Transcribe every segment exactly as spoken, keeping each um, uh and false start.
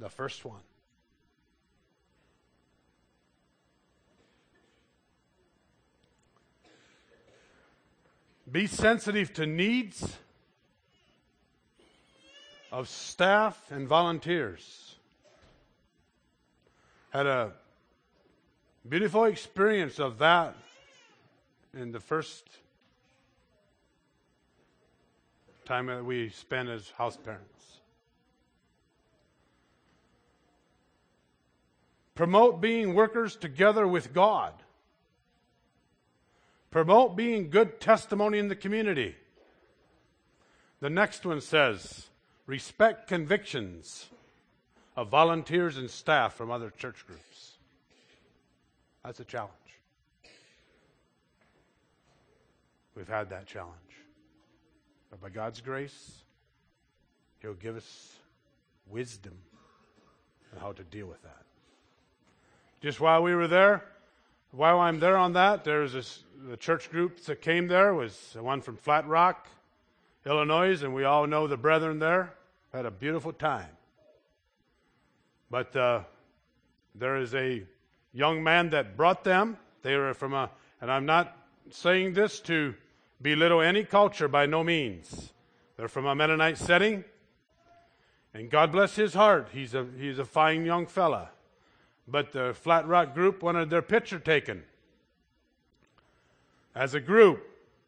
The first one. Be sensitive to needs of staff and volunteers. Had a beautiful experience of that in the first time that we spent as house parents. Promote being workers together with God. Promote being good testimony in the community. The next one says, respect convictions of volunteers and staff from other church groups. That's a challenge. We've had that challenge. But by God's grace, He'll give us wisdom on how to deal with that. Just while we were there, while I'm there on that, there's this, the church group that came there was the one from Flat Rock, Illinois, and we all know the brethren there. Had a beautiful time. But uh, there is a young man that brought them. They were from a, and I'm not saying this to belittle any culture by no means. They're from a Mennonite setting, and God bless his heart. He's a he's a fine young fella. But the Flat Rock group wanted their picture taken as a group.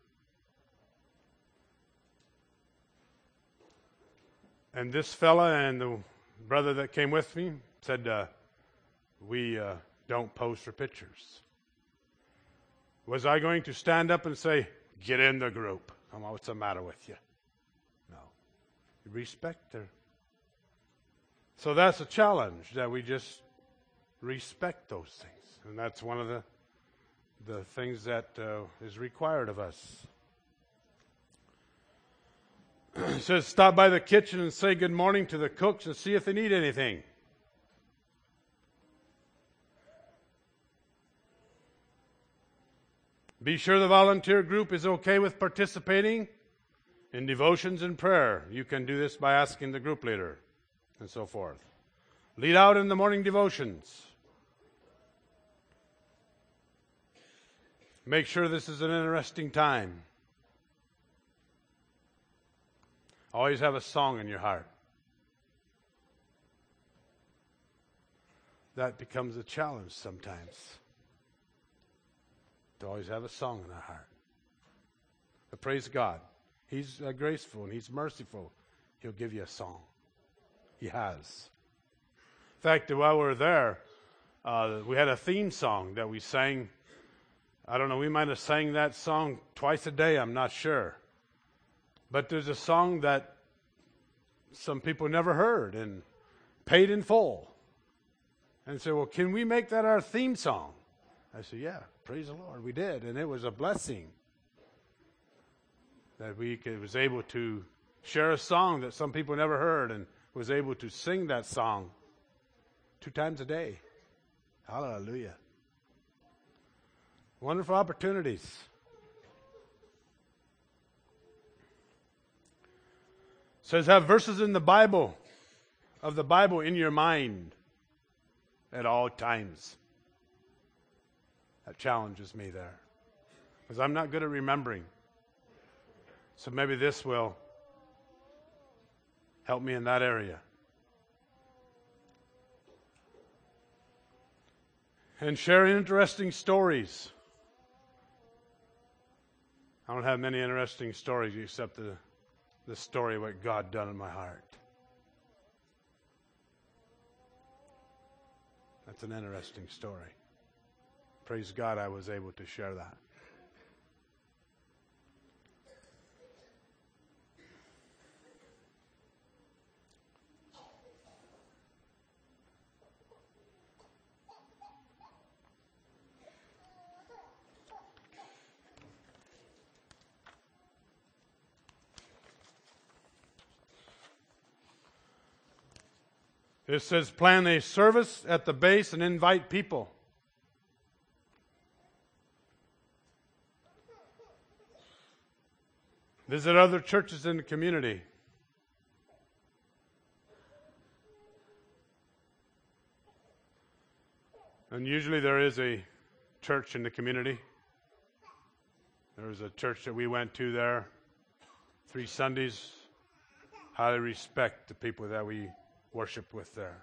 And this fella and the brother that came with me said, uh, we uh, don't pose for pictures. Was I going to stand up and say, get in the group? Come on, what's the matter with you? No. Respect her. So that's a challenge, that we just respect those things. And that's one of the the things that uh, is required of us. It says, stop by the kitchen and say good morning to the cooks and see if they need anything. Be sure the volunteer group is okay with participating in devotions and prayer. You can do this by asking the group leader and so forth. Lead out in the morning devotions. Make sure this is an interesting time. Always have a song in your heart. That becomes a challenge sometimes. To always have a song in our heart. But praise God. He's uh, graceful and He's merciful. He'll give you a song. He has. In fact, while we were there, uh, we had a theme song that we sang. I don't know, we might have sang that song twice a day, I'm not sure. But there's a song that some people never heard and paid in full. And said, well, can we make that our theme song? I said, yeah, praise the Lord, we did. And it was a blessing that we could, was able to share a song that some people never heard and was able to sing that song two times a day. Hallelujah. Wonderful opportunities. It says have verses in the Bible, of the Bible in your mind at all times. That challenges me there. Because I'm not good at remembering. So maybe this will help me in that area. And share interesting stories. I don't have many interesting stories except the, the story of what God done in my heart. That's an interesting story. Praise God I was able to share that. It says plan a service at the base and invite people. Visit other churches in the community. And usually there is a church in the community. There was a church that we went to there three Sundays. Highly respect the people that we worship with there.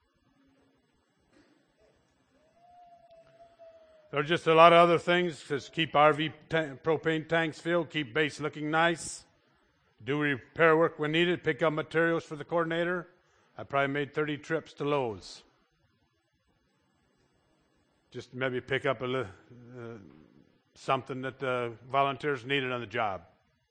There are just a lot of other things. Just keep R V ta- propane tanks filled, keep base looking nice, do repair work when needed, pick up materials for the coordinator. I probably made thirty trips to Lowe's. Just maybe pick up a li- uh, something that the volunteers needed on the job.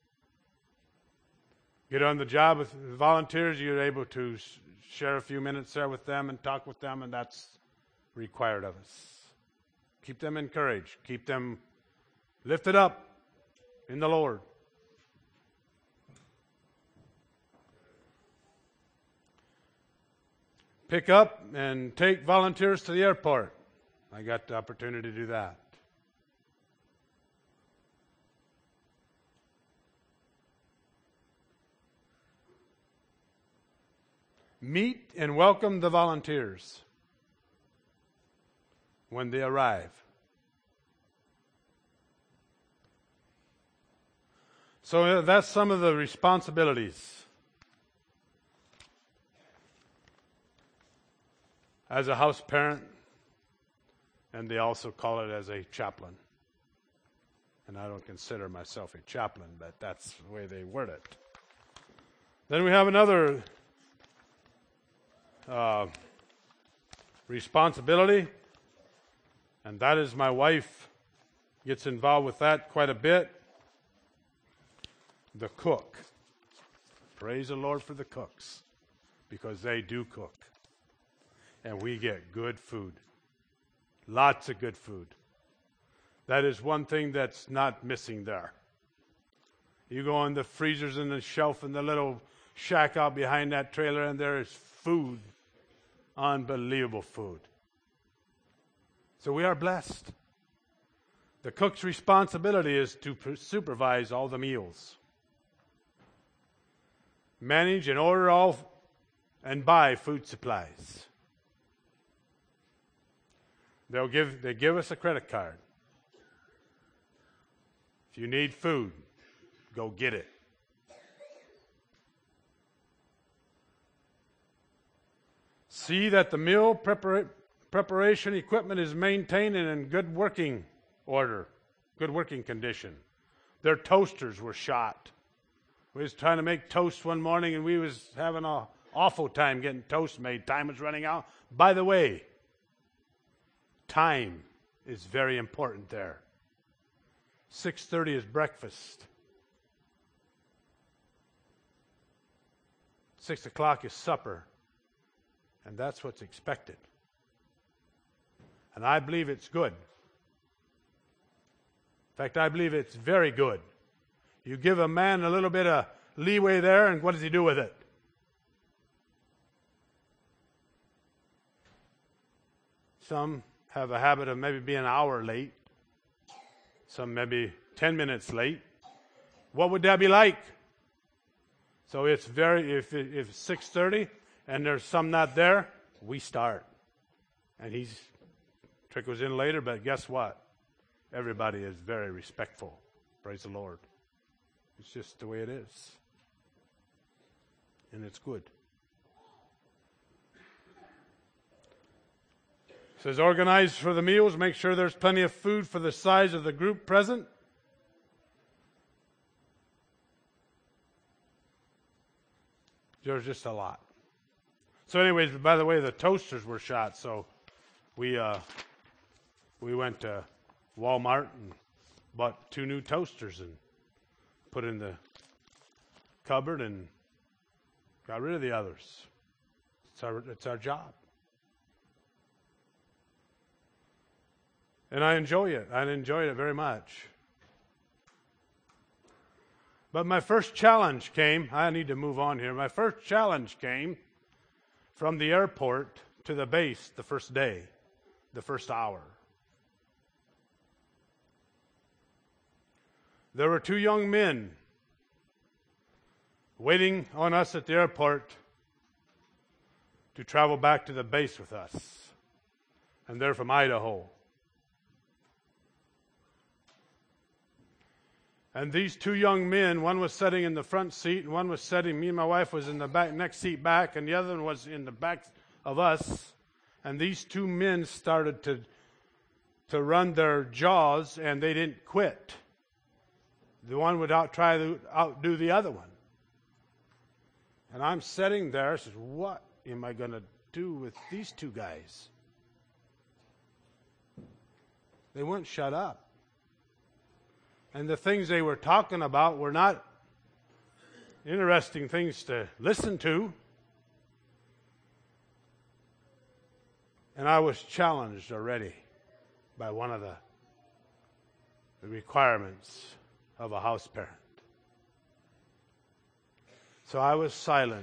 Get on the job with volunteers, you're able to sh- share a few minutes there with them and talk with them, and that's required of us. Keep them encouraged. Keep them lifted up in the Lord. Pick up and take volunteers to the airport. I got the opportunity to do that. Meet and welcome the volunteers when they arrive. So that's some of the responsibilities as a house parent, and they also call it as a chaplain. And I don't consider myself a chaplain, but that's the way they word it. Then we have another uh, responsibility, and that is my wife gets involved with that quite a bit. The cook. Praise the Lord for the cooks, because they do cook. And we get good food. Lots of good food. That is one thing that's not missing there. You go in the freezers and the shelf in the little shack out behind that trailer, and there is food. Unbelievable food. So we are blessed. The cook's responsibility is to supervise all the meals. Manage and order all and buy food supplies. They'll give, they give us a credit card. If you need food, go get it. See that the meal prepara- preparation equipment is maintained and in good working order, good working condition. Their toasters were shot. We was trying to make toast one morning, and we was having an awful time getting toast made. Time was running out. By the way, time is very important there. six thirty is breakfast. six o'clock is supper. And that's what's expected. And I believe it's good. In fact, I believe it's very good. You give a man a little bit of leeway there, and what does he do with it? Some have a habit of maybe being an hour late. Some maybe ten minutes late. What would that be like? So it's very, if, it, if it's six thirty and there's some not there, we start. And he's trickles in later, but guess what? Everybody is very respectful. Praise the Lord. It's just the way it is. And it's good. It says organize for the meals, make sure there's plenty of food for the size of the group present. There's just a lot. So anyways, by the way, the toasters were shot, so we uh, we went to Walmart and bought two new toasters and put in the cupboard and got rid of the others. It's our, it's our job. And I enjoy it. I enjoyed it very much. But my first challenge came, I need to move on here. My first challenge came from the airport to the base the first day, the first hour. There were two young men waiting on us at the airport to travel back to the base with us. and they're from Idaho. And these two young men, one was sitting in the front seat, and one was sitting, me and my wife was in the back, next seat back, and the other one was in the back of us. And these two men started to, to run their jaws, and they didn't quit. The one would out, try to outdo the other one. And I'm sitting there, I says, what am I going to do with these two guys? They wouldn't shut up. And the things they were talking about were not interesting things to listen to. And I was challenged already by one of the, the requirements of a house parent. So I was silent.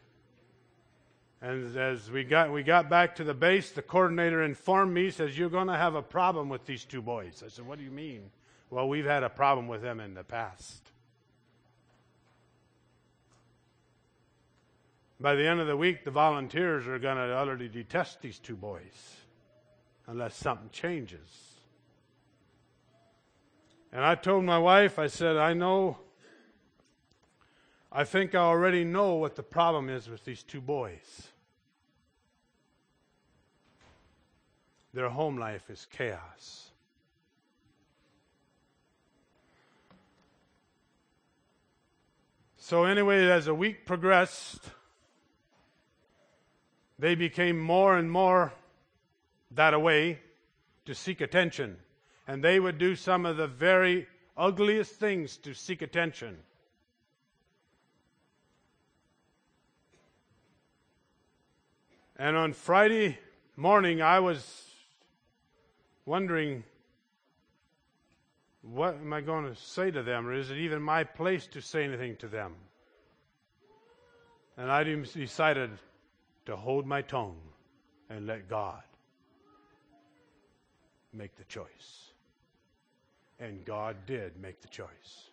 And as we got we got back to the base, the coordinator informed me, says, you're going to have a problem with these two boys. I said, what do you mean? Well, we've had a problem with them in the past. By the end of the week, the volunteers are going to utterly detest these two boys unless something changes. And I told my wife, I said, I know, I think I already know what the problem is with these two boys. Their home life is chaos. So anyway, as the week progressed, they became more and more that away to seek attention. And they would do some of the very ugliest things to seek attention. And on Friday morning, I was wondering, what am I going to say to them? Or is it even my place to say anything to them? And I decided to hold my tongue and let God make the choice. And God did make the choice.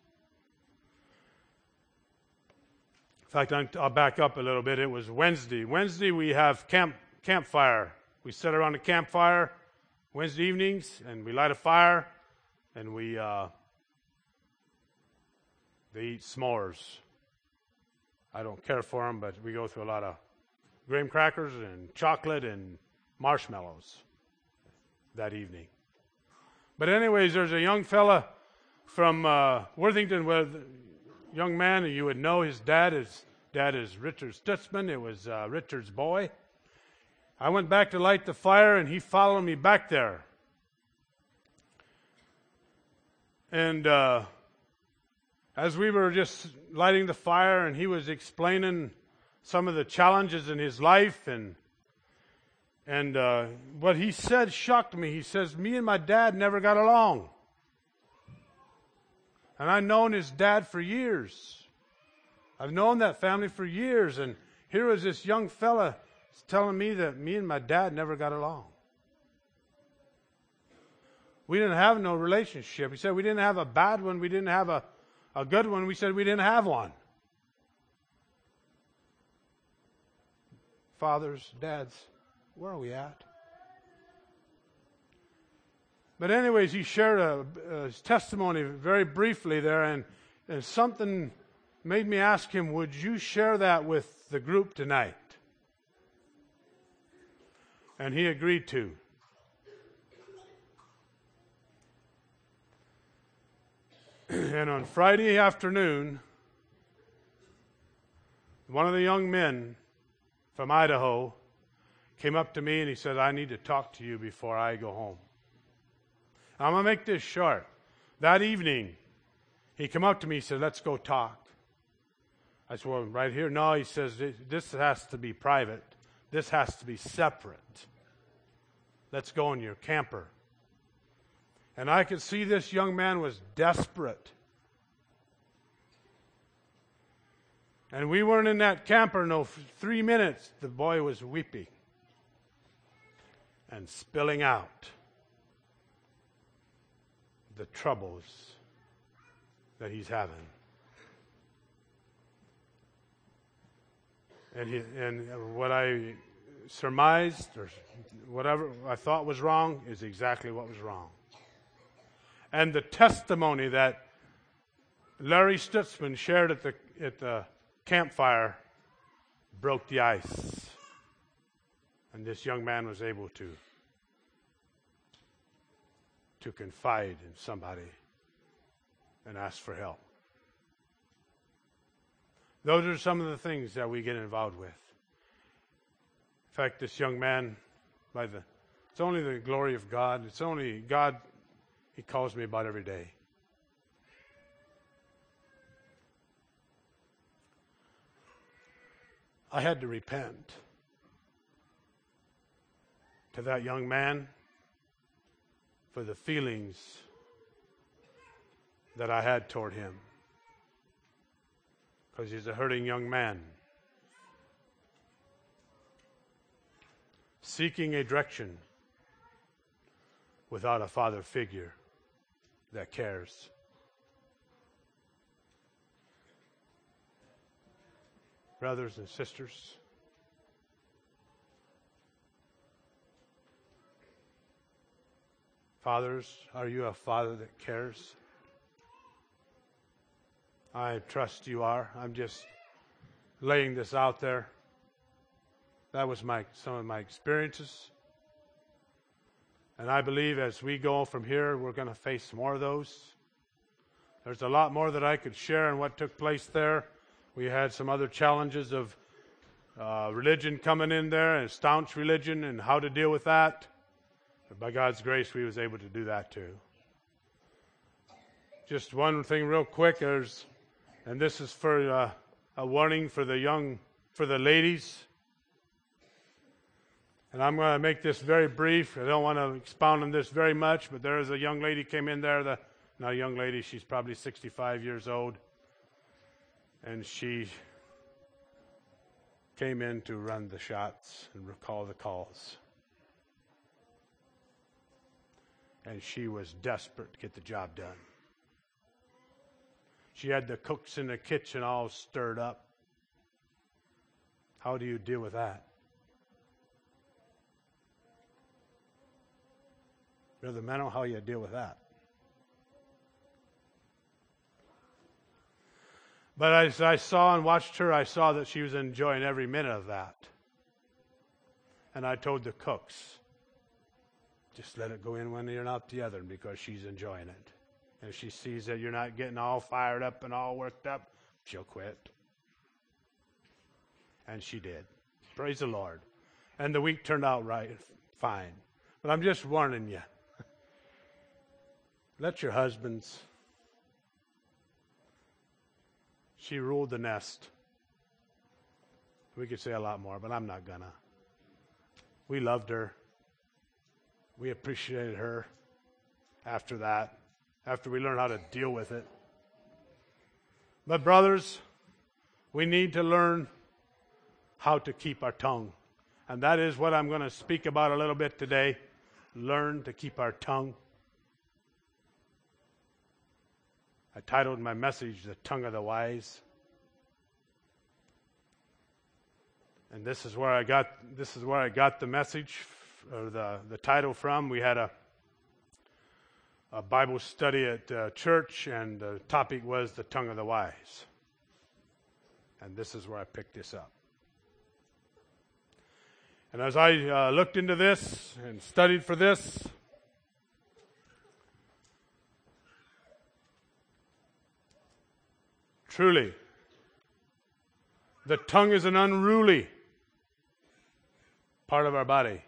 In fact, I'll back up a little bit. It was Wednesday. Wednesday we have camp campfire. We sit around a campfire Wednesday evenings, and we light a fire, and we uh, they eat s'mores. I don't care for them, but we go through a lot of graham crackers and chocolate and marshmallows that evening. But anyways, there's a young fella from uh, Worthington, with young man, and you would know his dad is dad is Richard Stutzman. It was uh, Richard's boy. I went back to light the fire, and he followed me back there. And uh, as we were just lighting the fire, and he was explaining some of the challenges in his life, and and uh, what he said shocked me. He says, me and my dad never got along. And I've known his dad for years. I've known that family for years, and here was this young fella telling me that me and my dad never got along. We didn't have no relationship. He said we didn't have a bad one. We didn't have a, a good one. We said we didn't have one. Fathers, dads, where are we at? But anyways, he shared a, a, his testimony very briefly there, and, and something made me ask him, would you share that with the group tonight? And he agreed to. And on Friday afternoon, one of the young men from Idaho came up to me and he said, I need to talk to you before I go home. I'm going to make this short. That evening, he came up to me and said, let's go talk. I said, well, right here? No, he says, this has to be private. This has to be separate. Let's go in your camper. And I could see this young man was desperate. And we weren't in that camper no three minutes. The boy was weeping and spilling out the troubles that he's having. And he, and what I surmised or whatever I thought was wrong is exactly what was wrong. And the testimony that Larry Stutzman shared at the at the campfire broke the ice. And this young man was able to to confide in somebody and ask for help. Those are some of the things that we get involved with. In fact, this young man, by the it's only the glory of God. It's only God He calls me about every day. I had to repent to that young man for the feelings that I had toward him, because he's a hurting young man seeking a direction without a father figure that cares. Brothers and sisters, fathers, are you a father that cares? I trust you are. I'm just laying this out there. That was my some of my experiences. And I believe as we go from here, we're going to face more of those. There's a lot more that I could share on what took place there. We had some other challenges of uh, religion coming in there, and staunch religion, and how to deal with that. But by God's grace, we was able to do that too. Just one thing real quick, there's, and this is for uh, a warning for the young, for the ladies. And I'm going to make this very brief. I don't want to expound on this very much, but there is a young lady came in there, the, not a young lady, she's probably sixty-five years old. And she came in to run the shots and recall the calls. And she was desperate to get the job done. She had the cooks in the kitchen all stirred up. How do you deal with that? Brother Menno, how do you deal with that? But as I saw and watched her, I saw that she was enjoying every minute of that. And I told the cooks, just let it go in one ear and out the other, because she's enjoying it. And if she sees that you're not getting all fired up and all worked up, she'll quit. And she did. Praise the Lord. And the week turned out right, fine. But I'm just warning you. Let your husbands. She ruled the nest. We could say a lot more, but I'm not gonna. We loved her. We appreciated her after that, after we learned how to deal with it. But brothers, we need to learn how to keep our tongue. And that is what I'm going to speak about a little bit today. Learn to keep our tongue. I titled my message, The Tongue of the Wise. And this is where I got this is where I got the message or the, the title from. We had a a Bible study at uh, church, and the topic was the tongue of the wise. And this is where I picked this up. And as I uh, looked into this and studied for this, truly, the tongue is an unruly part of our body.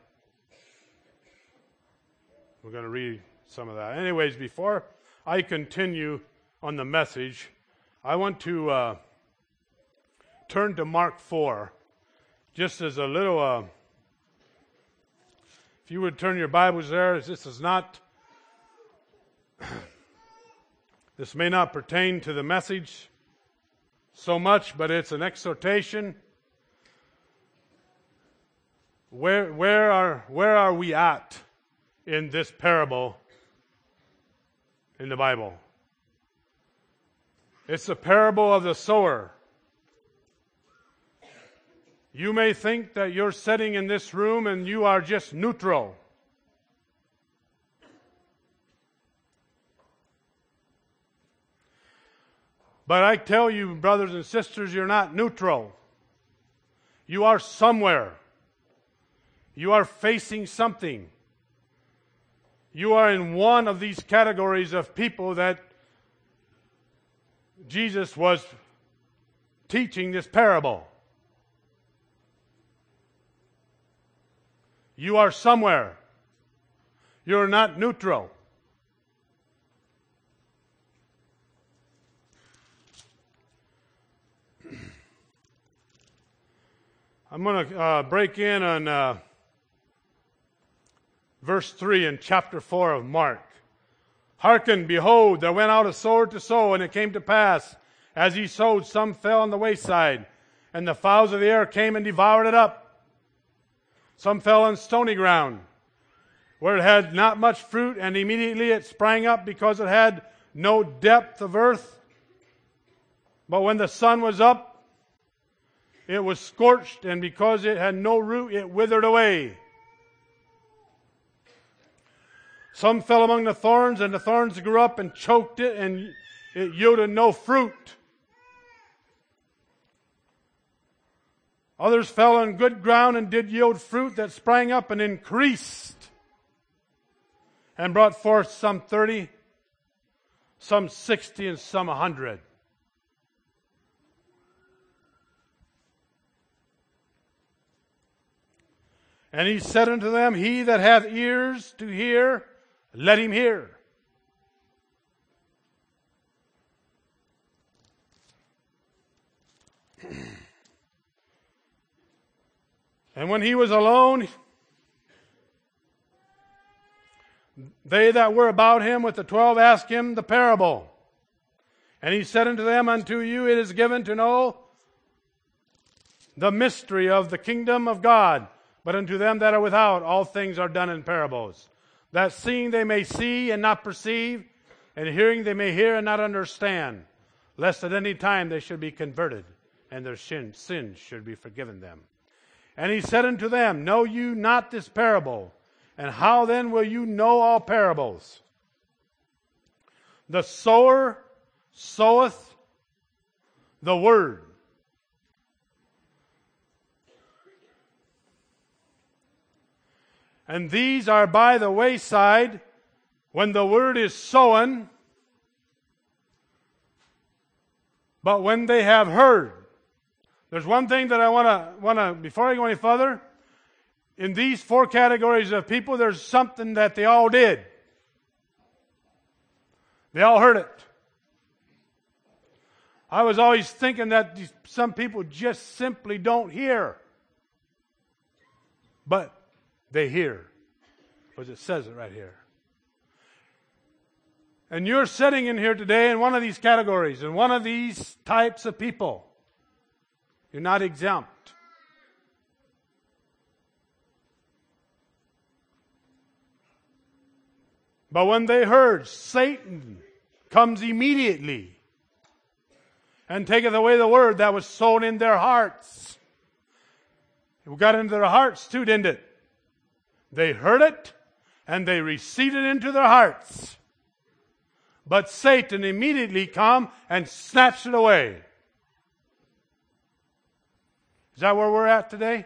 We're going to read some of that. Anyways, before I continue on the message, I want to uh, turn to Mark four, just as a little, uh, if you would turn your Bibles there. This is not, this may not pertain to the message so much, but it's an exhortation. Where, where are, where are we at in this parable in the Bible? It's the parable of the sower. You may think that you're sitting in this room and you are just neutral. But I tell you, brothers and sisters, you're not neutral. You are somewhere. You are facing something. You are in one of these categories of people that Jesus was teaching this parable. You are somewhere. You're not neutral. I'm going to uh, break in on uh, verse three in chapter four of Mark. Hearken, behold, there went out a sower to sow, and it came to pass, as he sowed, some fell on the wayside, and the fowls of the air came and devoured it up. Some fell on stony ground, where it had not much fruit, and immediately it sprang up, because it had no depth of earth. But when the sun was up, it was scorched, and because it had no root, it withered away. Some fell among the thorns, and the thorns grew up and choked it, and it yielded no fruit. Others fell on good ground and did yield fruit that sprang up and increased, and brought forth some thirty, some sixty, and some a hundred. And he said unto them, He that hath ears to hear, let him hear. And when he was alone, they that were about him with the twelve asked him the parable. And he said unto them, Unto you it is given to know the mystery of the kingdom of God. But unto them that are without, all things are done in parables, that seeing they may see and not perceive, and hearing they may hear and not understand, lest at any time they should be converted, and their sin, sins should be forgiven them. And he said unto them, Know you not this parable? And how then will you know all parables? The sower soweth the word. And these are by the wayside, when the word is sown, but when they have heard. There's one thing that I want to, want to, before I go any further, in these four categories of people, there's something that they all did. They all heard it. I was always thinking that these, some people just simply don't hear. But they hear, because it says it right here. And you're sitting in here today in one of these categories, in one of these types of people. You're not exempt. But when they heard, Satan comes immediately and taketh away the word that was sown in their hearts. It got into their hearts too, didn't it? They heard it, and they received it into their hearts. But Satan immediately come and snatched it away. Is that where we're at today?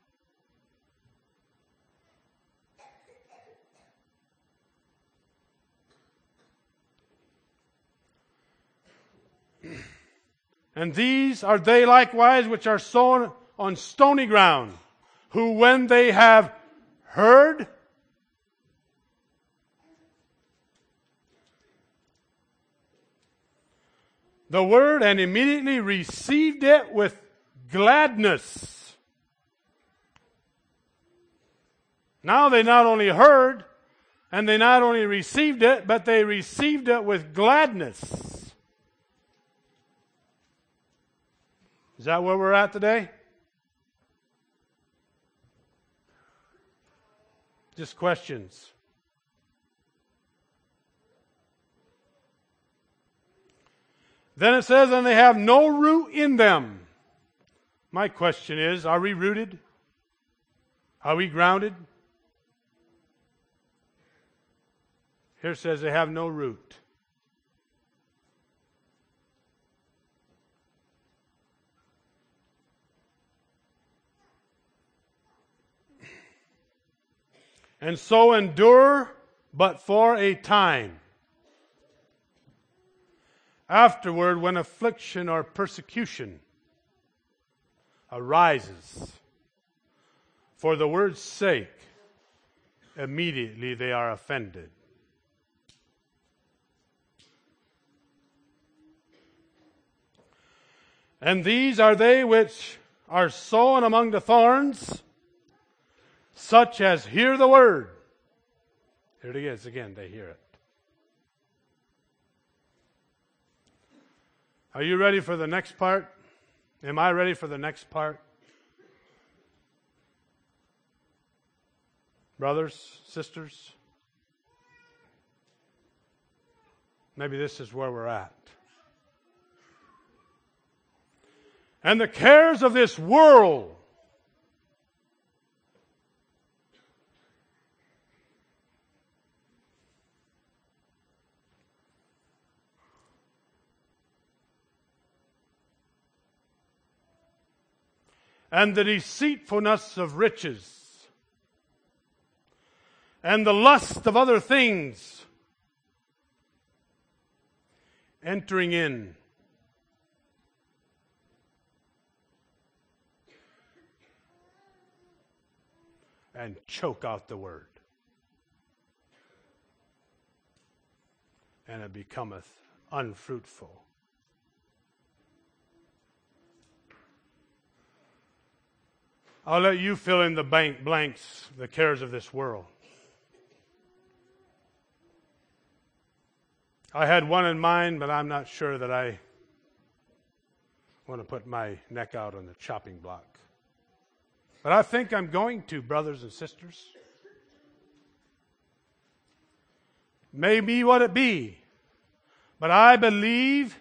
And these are they likewise which are sown on stony ground, who when they have heard, the word and immediately received it with gladness. Now they not only heard and they not only received it, but they received it with gladness. Is that where we're at today? Just questions. Then it says, and they have no root in them. My question is, are we rooted? Are we grounded? Here it says they have no root. And so endure but for a time. Afterward, when affliction or persecution arises for the word's sake, immediately they are offended. And these are they which are sown among the thorns, such as hear the word. Here it is again, they hear it. Are you ready for the next part? Am I ready for the next part? Brothers, sisters, maybe this is where we're at. And the cares of this world and the deceitfulness of riches, and the lust of other things entering in, and choke out the word, and it becometh unfruitful. I'll let you fill in the blank blanks, the cares of this world. I had one in mind, but I'm not sure that I want to put my neck out on the chopping block. But I think I'm going to, brothers and sisters. May be what it be, but I believe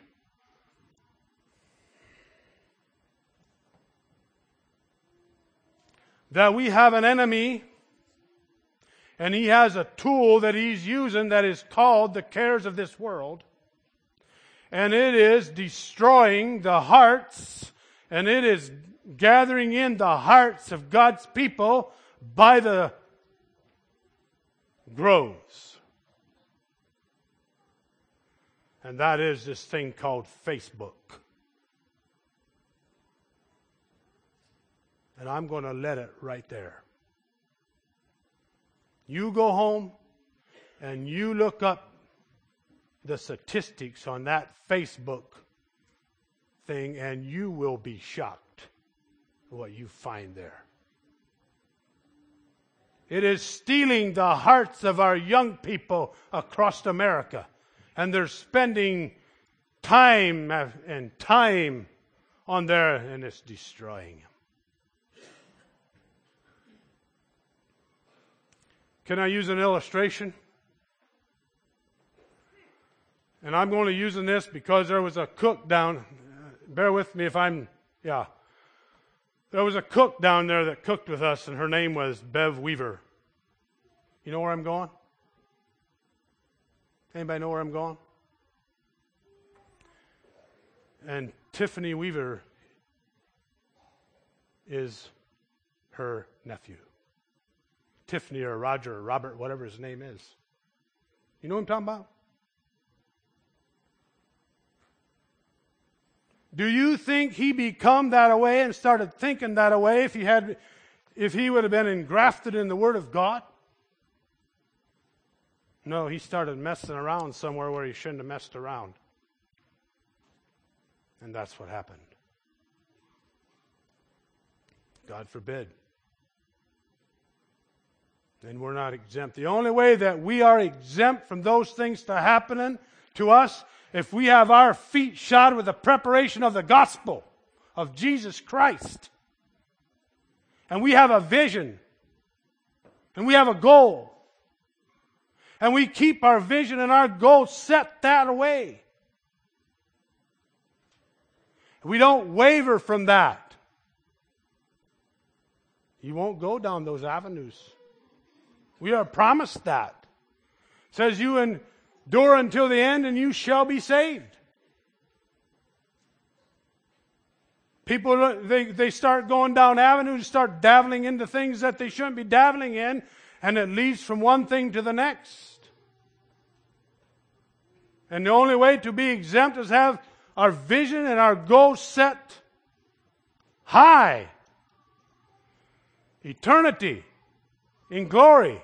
that we have an enemy, and he has a tool that he's using that is called the cares of this world. And it is destroying the hearts, and it is gathering in the hearts of God's people by the groves. And that is this thing called Facebook. And I'm going to let it right there. You go home and you look up the statistics on that Facebook thing, and you will be shocked at what you find there. It is stealing the hearts of our young people across America. And they're spending time and time on there, and it's destroying them. Can I use an illustration? And I'm going to use this because there was a cook down, bear with me if I'm, yeah. There was a cook down there that cooked with us, and her name was Bev Weaver. You know where I'm going? Anybody know where I'm going? And Tiffany Weaver is her nephew. Tiffany or Roger or Robert, whatever his name is. You know what I'm talking about? Do you think he become that way and started thinking that way if he had, if he would have been engrafted in the Word of God? No, he started messing around somewhere where he shouldn't have messed around. And that's what happened. God forbid. And we're not exempt. The only way that we are exempt from those things to happening to us, if we have our feet shod with the preparation of the gospel of Jesus Christ, and we have a vision, and we have a goal, and we keep our vision and our goal set that way. We don't waver from that. You won't go down those avenues. We are promised that. It says you endure until the end and you shall be saved. People, they, they start going down avenues, start dabbling into things that they shouldn't be dabbling in, and it leads from one thing to the next. And the only way to be exempt is have our vision and our goal set high. Eternity in glory.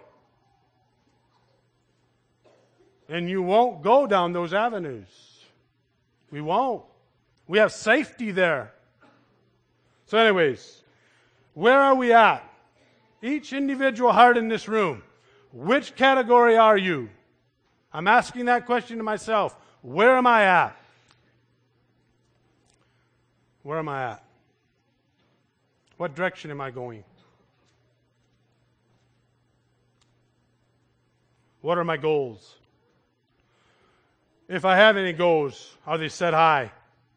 And you won't go down those avenues. We won't. We have safety there. So anyways, where are we at? Each individual heart in this room. Which category are you? I'm asking that question to myself. Where am I at? Where am I at? What direction am I going? What are my goals? If I have any goals, are they set high?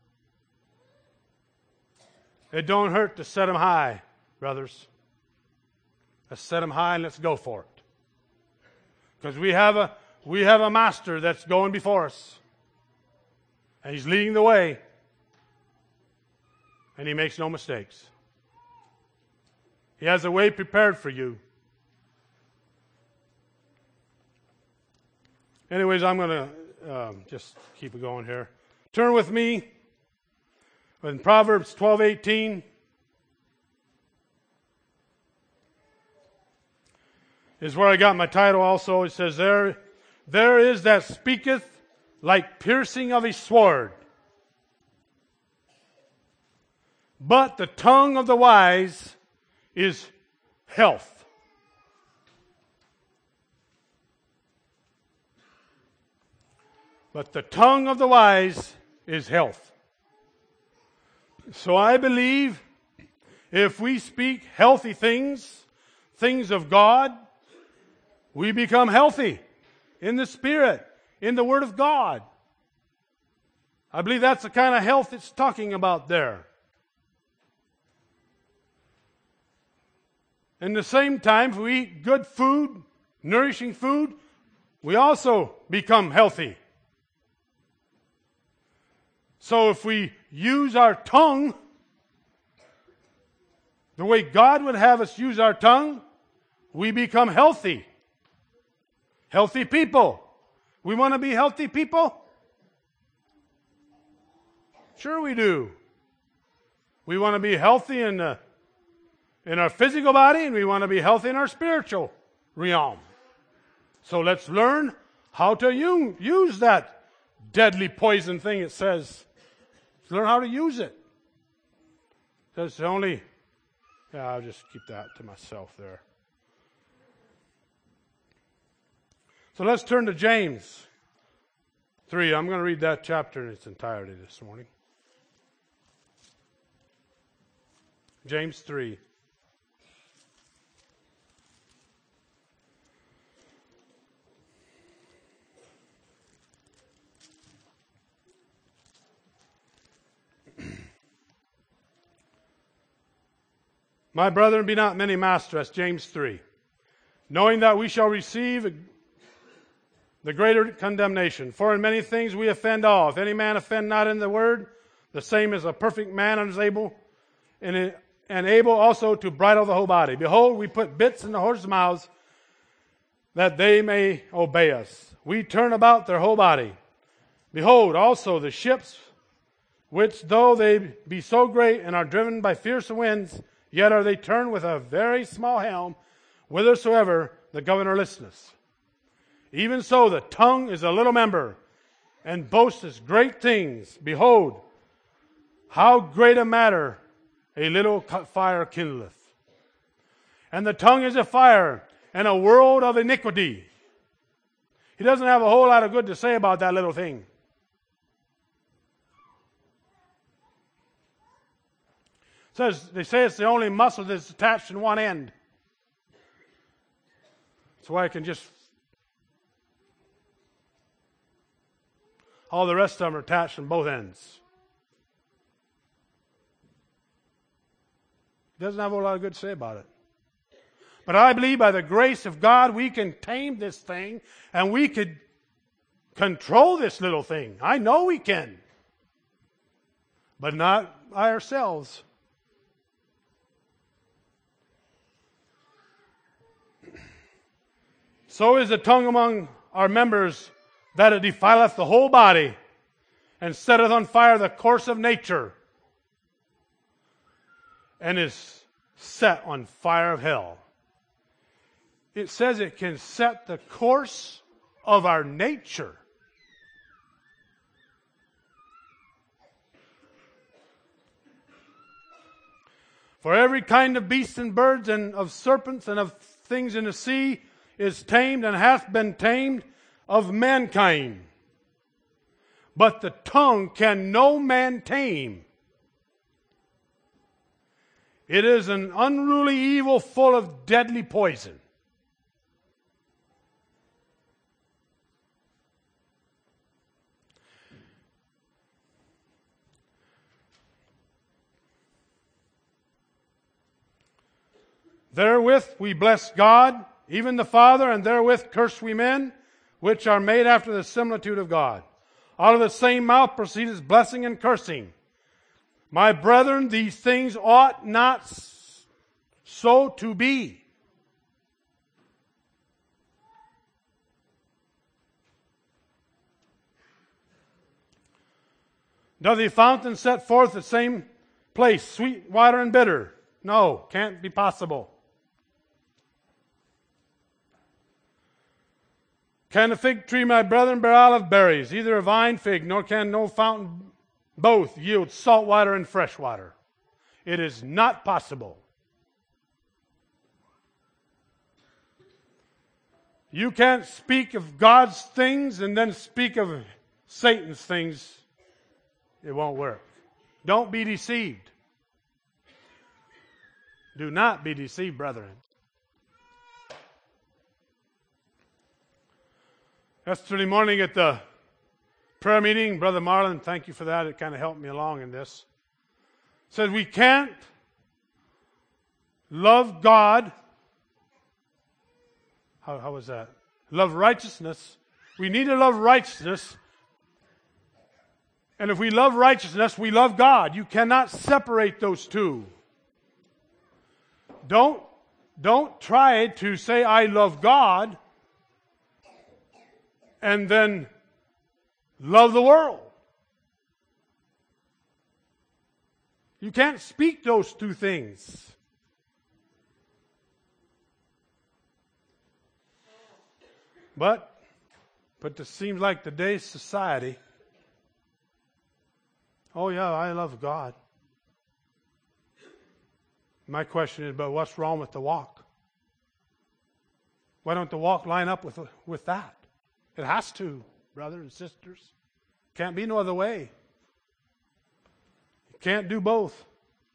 It don't hurt to set them high, brothers. Let's set them high and let's go for it. Because we have a we have a master that's going before us. And he's leading the way. And he makes no mistakes. He has a way prepared for you. Anyways, I'm going to um, just keep it going here. Turn with me in Proverbs twelve eighteen. Is where I got my title also. It says, there, there is that speaketh like piercing of a sword, but the tongue of the wise is health. But the tongue of the wise is health. So I believe if we speak healthy things, things of God, we become healthy in the Spirit, in the Word of God. I believe that's the kind of health it's talking about there. In the same time, if we eat good food, nourishing food, we also become healthy. So if we use our tongue the way God would have us use our tongue, we become healthy. Healthy people. We want to be healthy people? Sure we do. We want to be healthy in, the, in our physical body, and we want to be healthy in our spiritual realm. So let's learn how to use, use that deadly poison thing it says. Learn how to use it. That's the only, yeah, I'll just keep that to myself there. So let's turn to James three. I'm going to read that chapter in its entirety this morning. James three. My brethren, be not many masters, that's James three. Knowing that we shall receive the greater condemnation. For in many things we offend all. If any man offend not in the word, the same is a perfect man and is able, and, and able also to bridle the whole body. Behold, we put bits in the horses' mouths, that they may obey us. We turn about their whole body. Behold, also the ships, which though they be so great and are driven by fierce winds, yet are they turned with a very small helm, whithersoever the governor listeth. Even so the tongue is a little member, and boasteth great things. Behold, how great a matter a little fire kindleth. And the tongue is a fire, and a world of iniquity. He doesn't have a whole lot of good to say about that little thing. It says, they say it's the only muscle that's attached in one end. That's why I can just, all the rest of them are attached on both ends. He doesn't have a whole lot of good to say about it. But I believe by the grace of God we can tame this thing and we could control this little thing. I know we can. But not ourselves. So is the tongue among our members, that it defileth the whole body, and setteth on fire the course of nature, and is set on fire of hell. It says it can set the course of our nature. For every kind of beasts and birds and of serpents and of things in the sea is tamed and hath been tamed of mankind. But the tongue can no man tame. It is an unruly evil full of deadly poison. Therewith we bless God, even the Father, and therewith curse we men, which are made after the similitude of God. Out of the same mouth proceedeth blessing and cursing. My brethren, these things ought not so to be. Doth the fountain set forth the same place, sweet water and bitter? No, can't be possible. Can the fig tree, my brethren, bear olive berries? Either a vine, fig, nor can no fountain both yield salt water and fresh water. It is not possible. You can't speak of God's things and then speak of Satan's things. It won't work. Don't be deceived. Do not be deceived, brethren. Yesterday morning at the prayer meeting, Brother Marlon, thank you for that. It kind of helped me along in this. Said we can't love God. How, how was that? Love righteousness. We need to love righteousness. And if we love righteousness, we love God. You cannot separate those two. Don't, don't try to say, I love God, and then love the world. You can't speak those two things. But, but it seems like today's society, oh yeah, I love God. My question is, but what's wrong with the walk? Why don't the walk line up with, with that? It has to, brothers and sisters. Can't be no other way. You can't do both.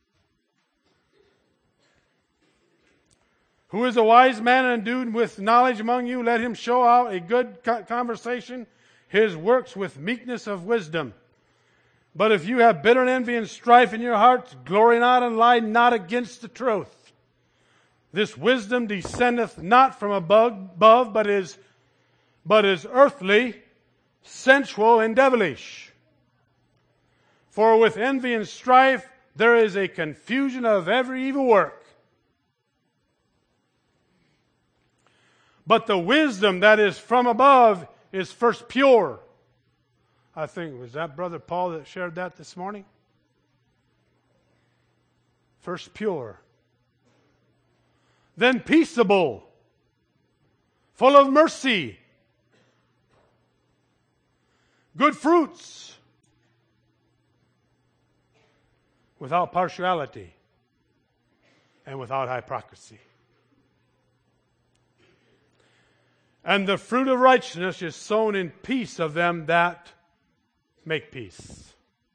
Who is a wise man and endued with knowledge among you? Let him show out a good conversation, his works with meekness of wisdom. But if you have bitter envy and strife in your hearts, glory not and lie not against the truth. This wisdom descendeth not from above, but is, but is earthly, sensual, and devilish. For with envy and strife there is a confusion of every evil work. But the wisdom that is from above is first pure. I think, was that Brother Paul that shared that this morning? First pure. Then peaceable. Full of mercy. Good fruits. Without partiality. And without hypocrisy. And the fruit of righteousness is sown in peace of them that make peace.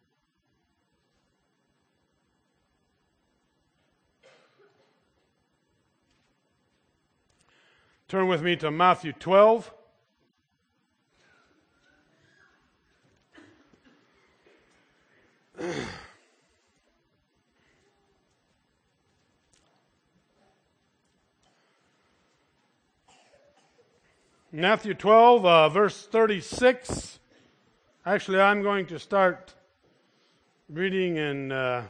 Turn with me to Matthew twelve. Matthew twelve, uh, verse thirty-six. Actually, I'm going to start reading in uh,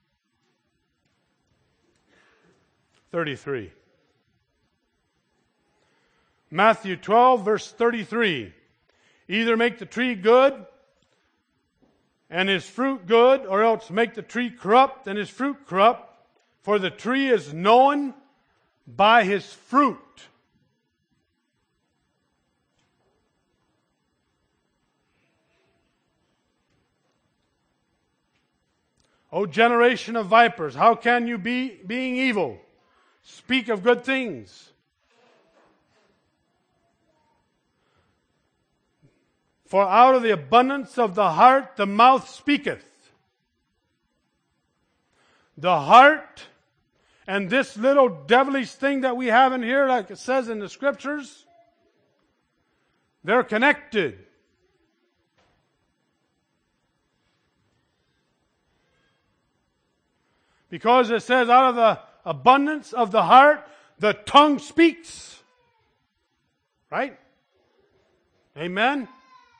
thirty-three. Matthew twelve, verse thirty-three. Either make the tree good and his fruit good, or else make the tree corrupt and his fruit corrupt, for the tree is known by his fruit. O generation of vipers, how can you be, being evil, speak of good things? For out of the abundance of the heart the mouth speaketh. The heart and this little devilish thing that we have in here, like it says in the Scriptures, they're connected. Because it says out of the abundance of the heart, the tongue speaks. Right? Amen?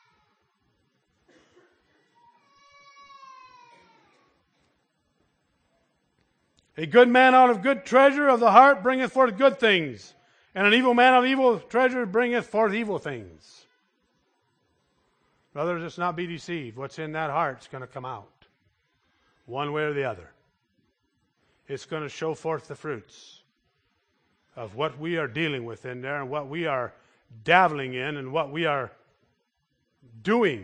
A good man out of good treasure of the heart bringeth forth good things, and an evil man out of evil treasure bringeth forth evil things. Brothers, let's not be deceived. What's in that heart is going to come out, one way or the other. It's going to show forth the fruits of what we are dealing with in there, and what we are dabbling in, and what we are doing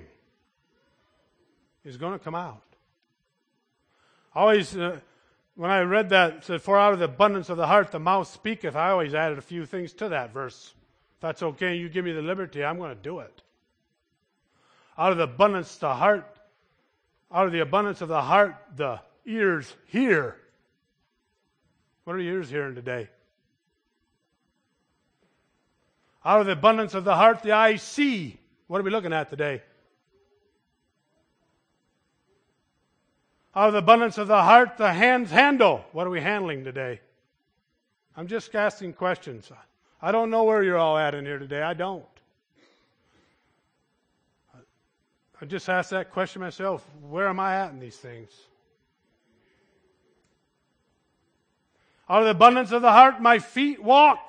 is going to come out. Always... Uh, When I read that, it said, for out of the abundance of the heart the mouth speaketh, I always added a few things to that verse. If that's okay, you give me the liberty, I'm going to do it. Out of the abundance of the heart, out of the abundance of the heart, the ears hear. What are your ears hearing today? Out of the abundance of the heart, the eyes see. What are we looking at today? Out of the abundance of the heart, the hands handle. What are we handling today? I'm just asking questions. I don't know where you're all at in here today. I don't. I just asked that question myself. Where am I at in these things? Out of the abundance of the heart, my feet walk.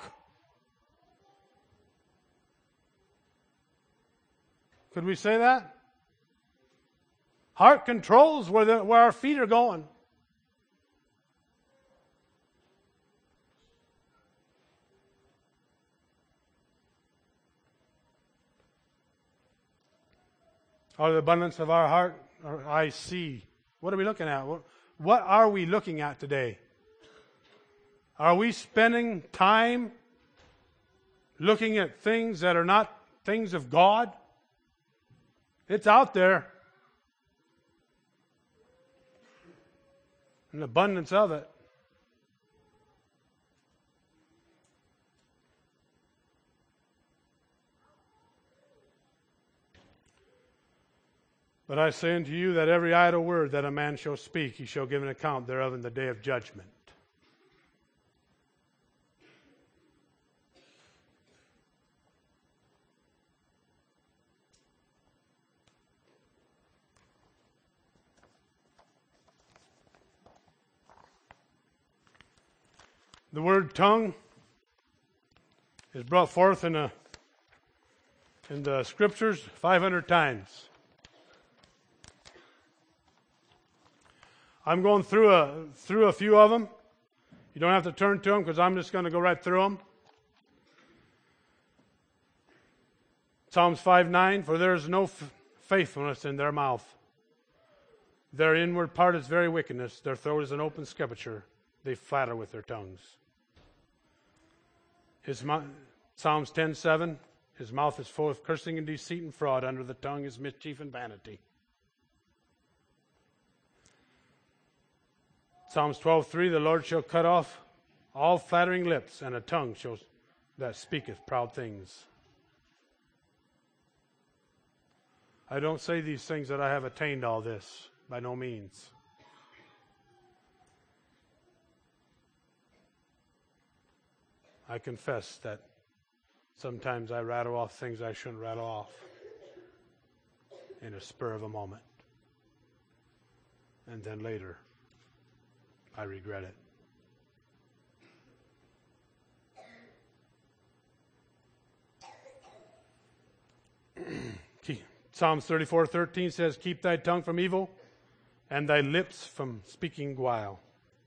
Could we say that? Heart controls where, the, where our feet are going. Out of the abundance of our heart, our eyes see. What are we looking at? What, what are we looking at today? Are we spending time looking at things that are not things of God? It's out there. An abundance of it. But I say unto you that every idle word that a man shall speak, he shall give an account thereof in the day of judgment. The word tongue is brought forth in, a, in the Scriptures five hundred times. I'm going through a, through a few of them. You don't have to turn to them because I'm just going to go right through them. Psalms five nine, for there is no f- faithfulness in their mouth. Their inward part is very wickedness. Their throat is an open sepulchre. They flatter with their tongues. His Psalms ten seven, his mouth is full of cursing and deceit and fraud. Under the tongue is mischief and vanity. Psalms twelve three, the Lord shall cut off all flattering lips, and a tongue shall, that speaketh proud things. I don't say these things that I have attained all this, by no means. I confess that Sometimes I rattle off things I shouldn't rattle off in a spur of a moment. And then later, I regret it. Psalms thirty-four thirteen says, keep thy tongue from evil and thy lips from speaking guile.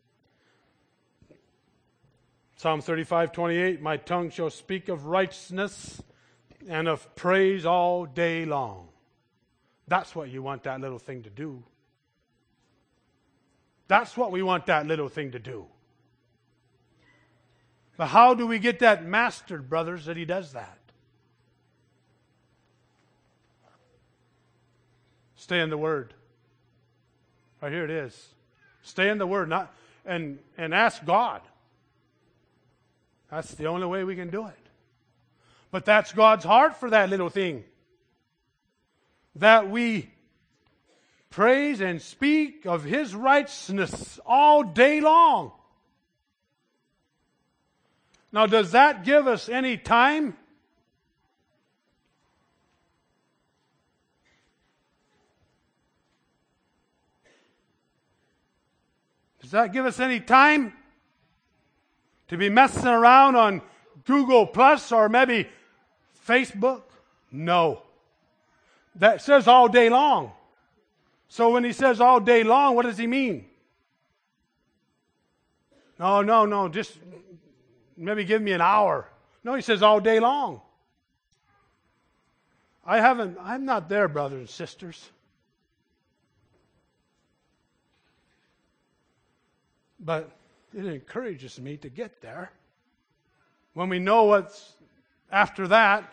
Psalm thirty-five twenty-eight, my tongue shall speak of righteousness and of praise all day long. That's what you want that little thing to do. That's what we want that little thing to do. But how do we get that mastered, brothers, that he does that? Stay in the Word. Right here it is. Stay in the Word, not and and ask God. That's the only way we can do it. But that's God's heart for that little thing. That we praise and speak of His righteousness all day long. Now, does that give us any time? Does that give us any time to be messing around on Google Plus or maybe Facebook? No. That says all day long. So when he says all day long, what does he mean? No, no, no, just maybe give me an hour. No, he says all day long. I haven't, I'm not there, brothers and sisters. But it encourages me to get there. When we know what's after that.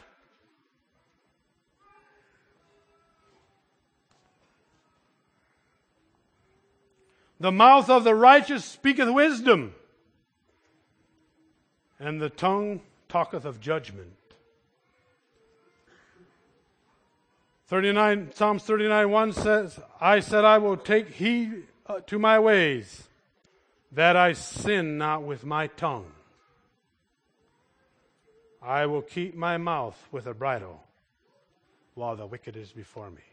The mouth of the righteous speaketh wisdom, and the tongue talketh of judgment. thirty-nine Psalms thirty-nine one says, I said I will take heed to my ways, that I sin not with my tongue. I will keep my mouth with a bridle, while the wicked is before me.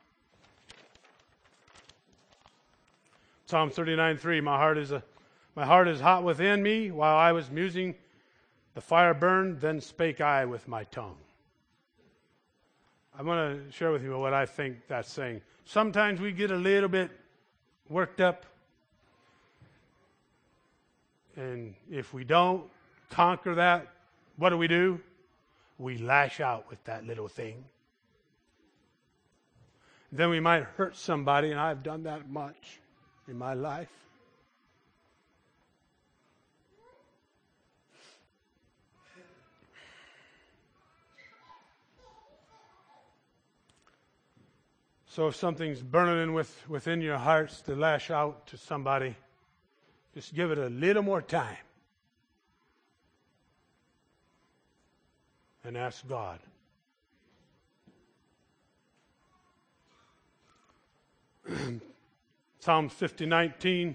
Psalm thirty-nine three, my heart is a, my heart is hot within me. While I was musing, the fire burned, then spake I with my tongue. I want to share with you what I think that's saying. Sometimes we get a little bit worked up, and if we don't conquer that, what do we do? We lash out with that little thing. Then we might hurt somebody, and I've done that much in my life. So if something's burning with, within your hearts to lash out to somebody, just give it a little more time. And ask God. Psalms fifty nineteen.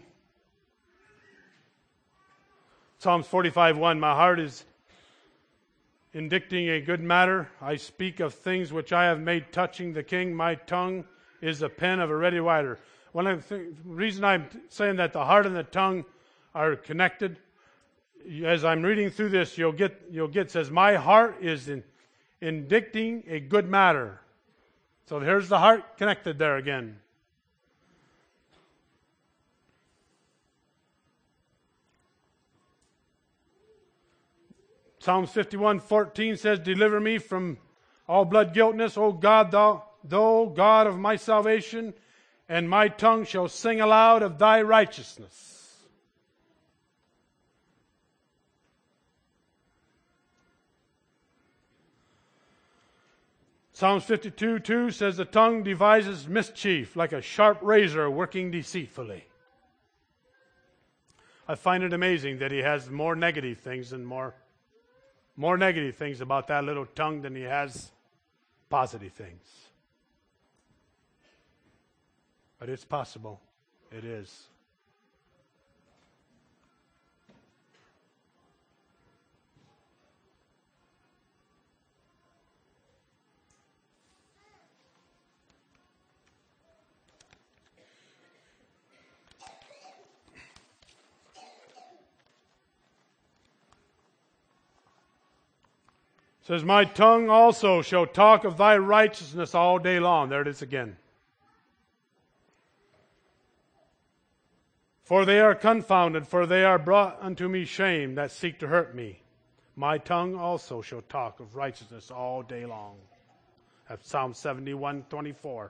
Psalms forty-five one. My heart is indicting a good matter. I speak of things which I have made touching the king. My tongue is the pen of a ready writer. One of the th- reason I'm saying that the heart and the tongue are connected, as I'm reading through this, you'll get you'll get says, my heart is in, indicting a good matter. So here's the heart connected there again. Psalms fifty-one fourteen says, deliver me from all blood guiltness, O God, thou, thou God of my salvation, and my tongue shall sing aloud of thy righteousness. Psalms fifty-two two says, the tongue devises mischief like a sharp razor working deceitfully. I find it amazing that he has more negative things and more More negative things about that little tongue than he has positive things. But it's possible. It is. It says, my tongue also shall talk of thy righteousness all day long. There it is again. For they are confounded, for they are brought unto me shame that seek to hurt me. My tongue also shall talk of righteousness all day long. That's Psalm seventy-one twenty-four.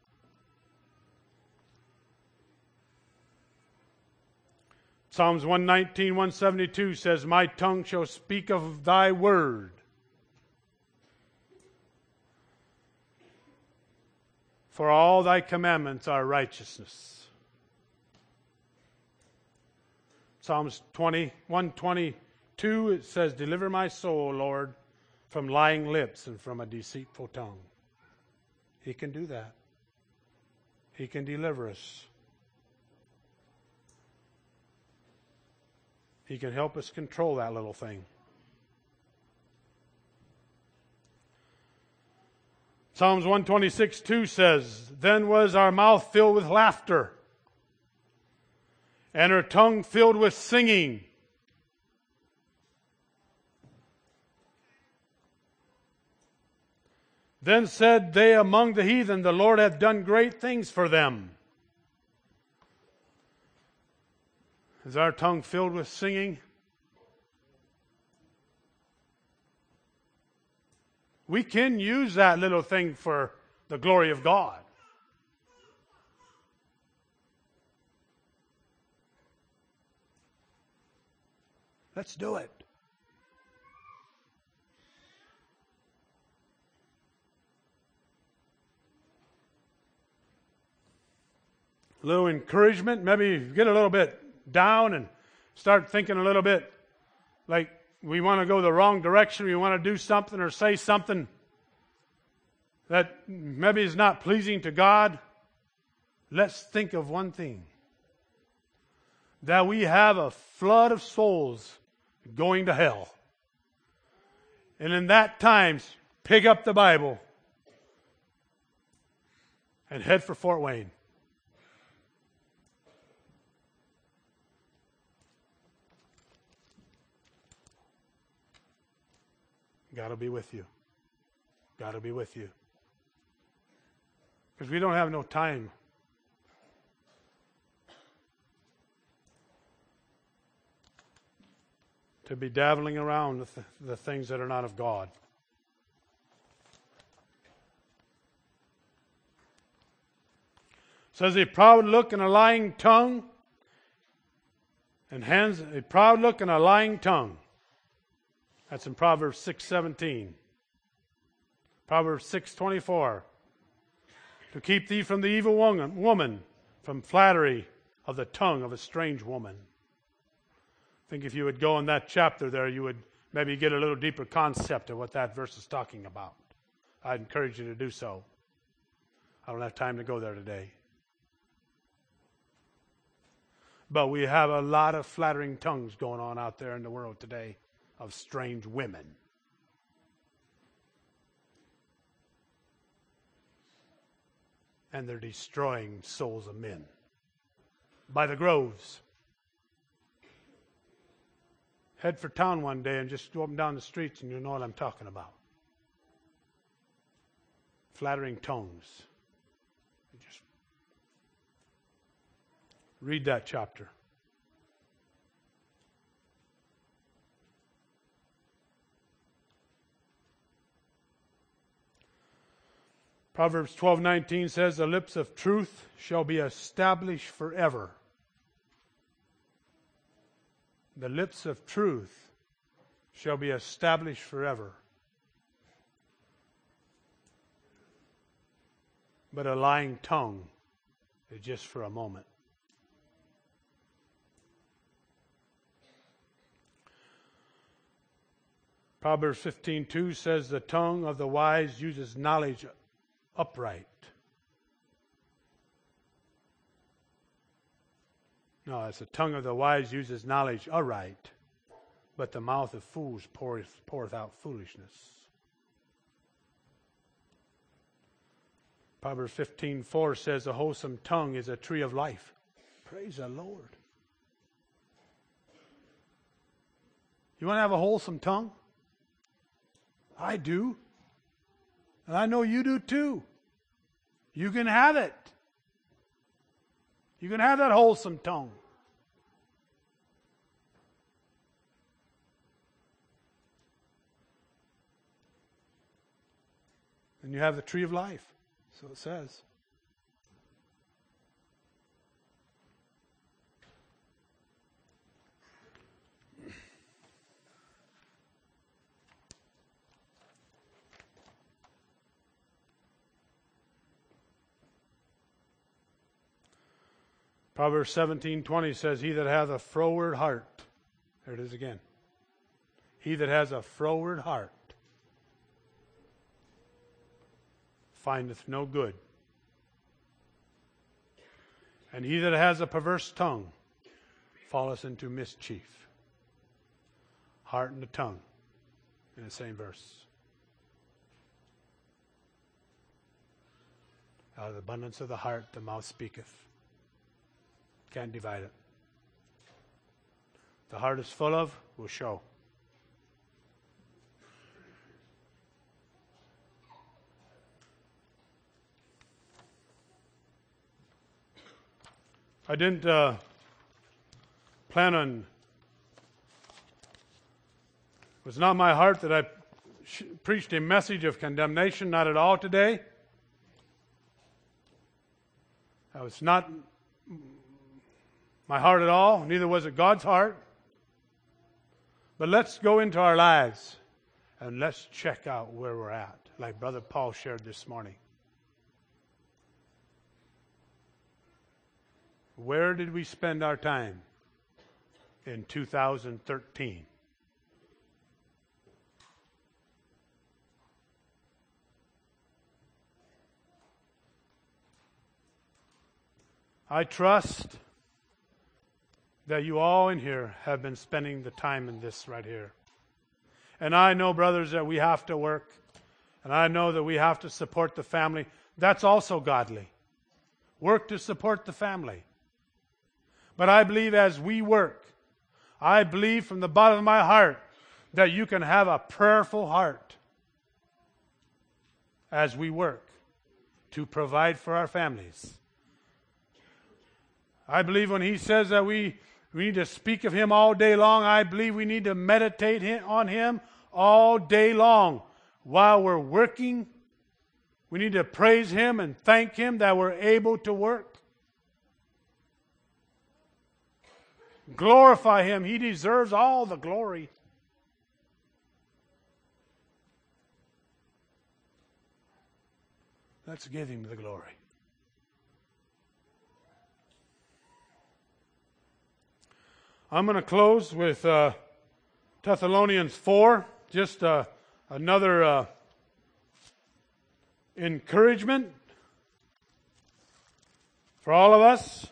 Psalms one nineteen, one seventy-two says, my tongue shall speak of thy word. For all thy commandments are righteousness. Psalms twenty-one twenty-two, it says, deliver my soul, Lord, from lying lips and from a deceitful tongue. He can do that. He can deliver us. He can help us control that little thing. Psalms one twenty-six two says, then was our mouth filled with laughter, and her tongue filled with singing. Then said they among the heathen, the Lord hath done great things for them. Is our tongue filled with singing? We can use that little thing for the glory of God. Let's do it. A little encouragement, maybe get a little bit down and start thinking a little bit like we want to go the wrong direction, we want to do something or say something that maybe is not pleasing to God. Let's think of one thing. That we have a flood of souls going to hell. And in that time, pick up the Bible and head for Fort Wayne. God will be with you. God will be with you. Because we don't have no time. To be dabbling around with the, the things that are not of God. It says a proud look and a lying tongue, and hands a proud look and a lying tongue. That's in Proverbs six seventeen. Proverbs six twenty-four. To keep thee from the evil woman, woman, from flattery of the tongue of a strange woman. I think if you would go in that chapter there, you would maybe get a little deeper concept of what that verse is talking about. I'd encourage you to do so. I don't have time to go there today. But we have a lot of flattering tongues going on out there in the world today of strange women. And they're destroying souls of men by the groves. Head for town one day and just go up and down the streets and you'll know what I'm talking about. Flattering tongues. Just read that chapter. Proverbs twelve nineteen says, the lips of truth shall be established forever. The lips of truth shall be established forever. But a lying tongue is just for a moment. Proverbs fifteen two says, the tongue of the wise uses knowledge upright. No, it's the tongue of the wise uses knowledge aright, but the mouth of fools poureth, poureth out foolishness. Proverbs fifteen four says, a wholesome tongue is a tree of life. Praise the Lord. You want to have a wholesome tongue? I do. And I know you do too. You can have it. You can have that wholesome tongue. And you have the tree of life. So it says. Proverbs seventeen twenty says, He that hath a froward heart, there it is again. He that has a froward heart findeth no good. And he that has a perverse tongue falleth into mischief. Heart and the tongue in the same verse. Out of the abundance of the heart the mouth speaketh. Can't divide it. The heart is full of will show. I didn't uh, plan on, it was not my heart that I sh- preached a message of condemnation, not at all today. That was not my heart at all, neither was it God's heart. But let's go into our lives and let's check out where we're at, like Brother Paul shared this morning. Where did we spend our time in two thousand thirteen? I trust that you all in here have been spending the time in this right here. And I know, brothers, that we have to work. And I know that we have to support the family. That's also godly. Work to support the family. But I believe as we work, I believe from the bottom of my heart that you can have a prayerful heart as we work to provide for our families. I believe when he says that we, we need to speak of him all day long, I believe we need to meditate on him all day long. While we're working, we need to praise him and thank him that we're able to work. Glorify him. He deserves all the glory. Let's give him the glory. I'm going to close with uh, Thessalonians four, just uh, another uh, encouragement for all of us.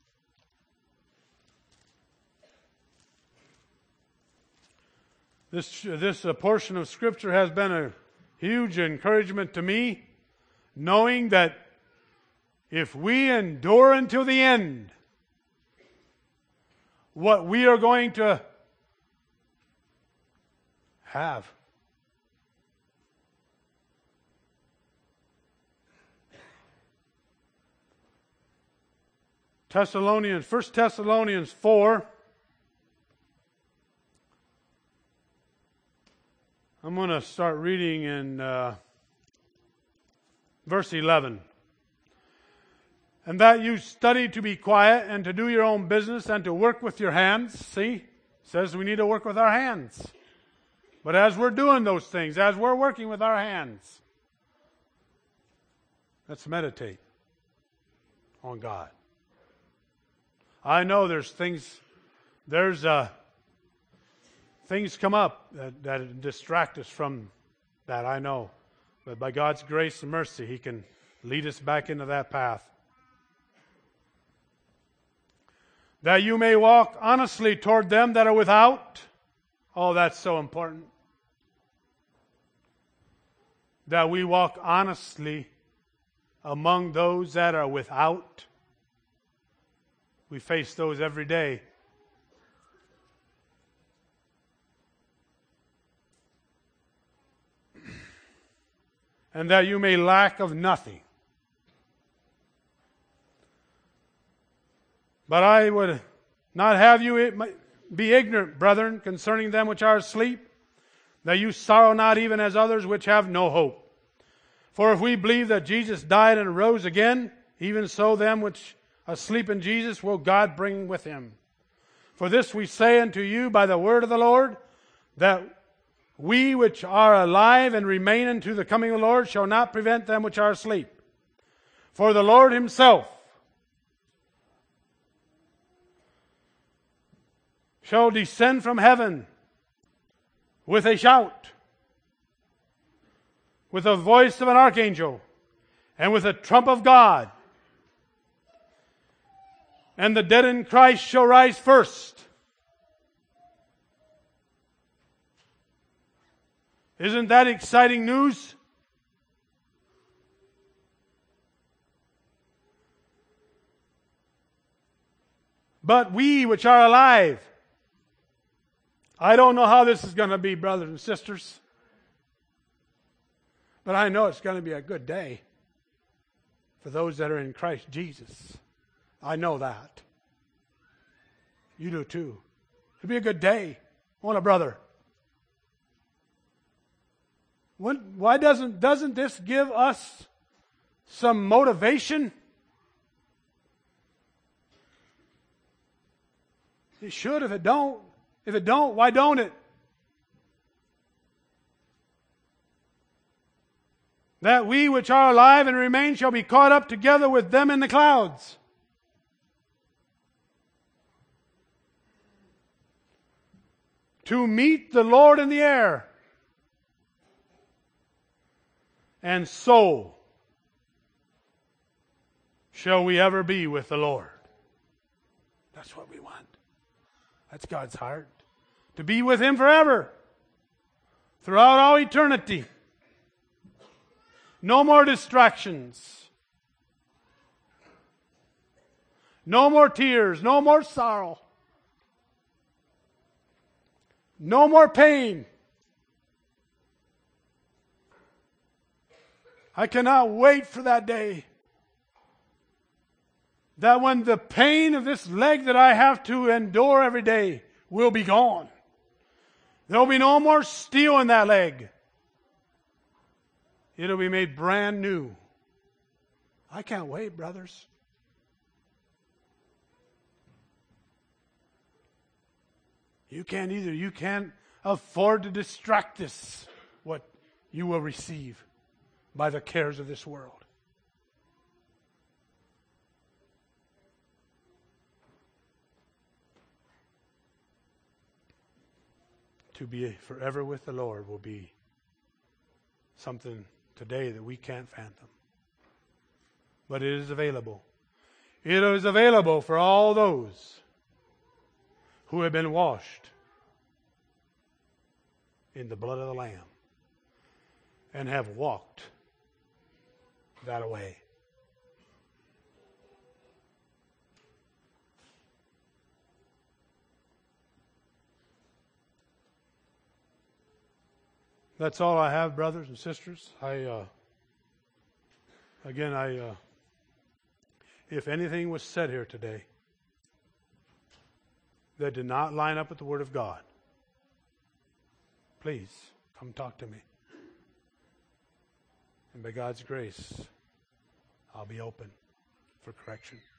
This, this uh, portion of Scripture has been a huge encouragement to me, knowing that if we endure until the end, what we are going to have. Thessalonians, First Thessalonians four. I'm going to start reading in uh, verse eleven. And that you study to be quiet and to do your own business and to work with your hands. See? It says we need to work with our hands. But as we're doing those things, as we're working with our hands, let's meditate on God. I know there's things, there's uh, things come up that, that distract us from that, I know. But by God's grace and mercy, He can lead us back into that path. That you may walk honestly toward them that are without. Oh, that's so important. That we walk honestly among those that are without. We face those every day. and that you may lack of nothing. But I would not have you be ignorant, brethren, concerning them which are asleep, that you sorrow not even as others which have no hope. For if we believe that Jesus died and rose again, even so them which asleep in Jesus will God bring with him. For this we say unto you by the word of the Lord, that we which are alive and remain unto the coming of the Lord shall not prevent them which are asleep. For the Lord himself shall descend from heaven with a shout, with the voice of an archangel, and with a trump of God. And the dead in Christ shall rise first. Isn't that exciting news? But we which are alive, I don't know how this is going to be, brothers and sisters, but I know it's going to be a good day for those that are in Christ Jesus. I know that. You do too. It'll be a good day. Want a brother. When, why doesn't, doesn't this give us some motivation? It should if it don't. If it don't, why don't it? That we which are alive and remain shall be caught up together with them in the clouds. To meet the Lord in the air. And so shall we ever be with the Lord. That's what we want. That's God's heart. To be with him forever. Throughout all eternity. No more distractions. No more tears. No more sorrow. No more pain. I cannot wait for that day. That when the pain of this leg that I have to endure every day will be gone. There will be no more steel in that leg. It'll be made brand new. I can't wait, brothers. You can't either. You can't afford to distract this, what you will receive by the cares of this world. To be forever with the Lord will be something today that we can't fathom. But it is available. It is available for all those who have been washed in the blood of the Lamb and have walked that way. That's all I have, brothers and sisters. I, uh, again, I, uh, if anything was said here today that did not line up with the Word of God, please come talk to me. And by God's grace, I'll be open for correction.